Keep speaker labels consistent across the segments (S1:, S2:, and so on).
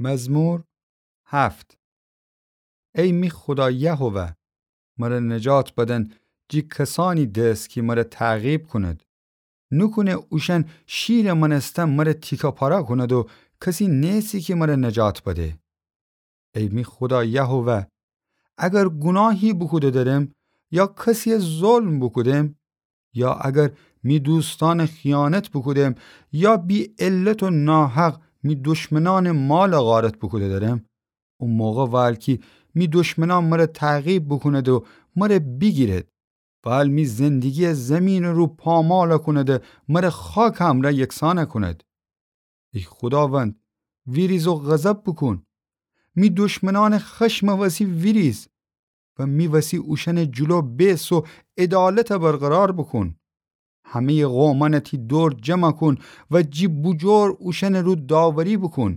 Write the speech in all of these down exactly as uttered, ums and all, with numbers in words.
S1: مزمور هفت. ای می خدا یهوه مرا نجات بدن جی کسانی دست که مرا تعقیب کند. نکنه اوشن شیر من استم مرا تیکا پارا کند و کسی نیستی که مرا نجات بده. ای می خدا یهوه اگر گناهی بکوده دارم یا کسی ظلم بکودم یا اگر می دوستان خیانت بکودم یا بی علت و ناحق می دشمنان مال غارت بکوده دارم، اون موقع والکی می دشمنان مرا تعقیب بکند و مرا بگیرد وال می زندگی زمین رو پامال کند مرا خاک هم را یکسان کند. ای خداوند ویریز و غضب بکن، می دشمنان خشم وسی ویریز و می وسی اوشن جلو بیس و عدالت برقرار بکن. همه قومانتی دور جمع کن و جی بجور اوشن رو داوری بکن.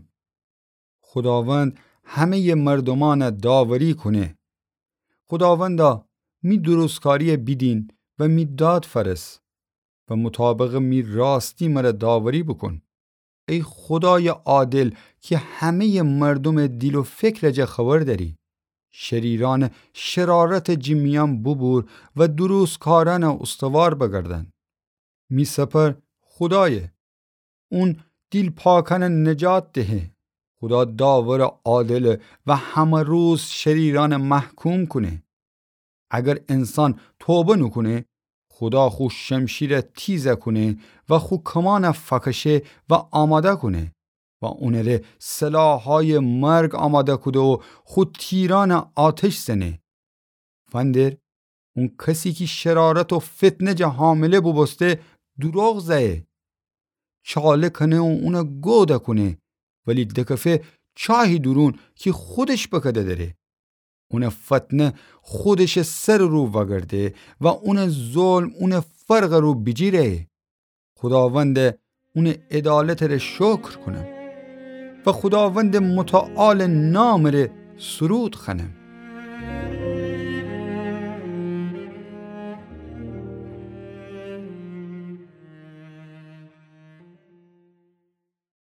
S1: خداوند همه مردمان داوری کنه. خداوندا می درستکاری بیدین و می داد فرس و مطابق می راستی مرا داوری بکن. ای خدای عادل که همه مردم دل و فکر جا خبر داری. شریران شرارت جمیان ببور و درستکاران استوار بگردن. می سپر خدای اون دل پاکان نجات ده. خدا داور عادل و همه روز شریران محکوم کنه. اگر انسان توبه نکنه خدا خود شمشیر تیزه کنه و خود کمان فکشه و آماده کنه و اونره سلاحهای مرگ آماده کنه و خود تیران آتش زنه. فندر اون کسی که شرارت و فتنه جا حامله ببسته دروغ زه. چاله کنه و اونه گوده کنه ولی دکفه چاهی درون که خودش بکده داره. اون فتنه خودش سر رو وگرده و اون ظلم اون فرق رو بجیره. خداوند اون عدالت رو شکر کنم و خداوند متعال نام رو سرود خنم.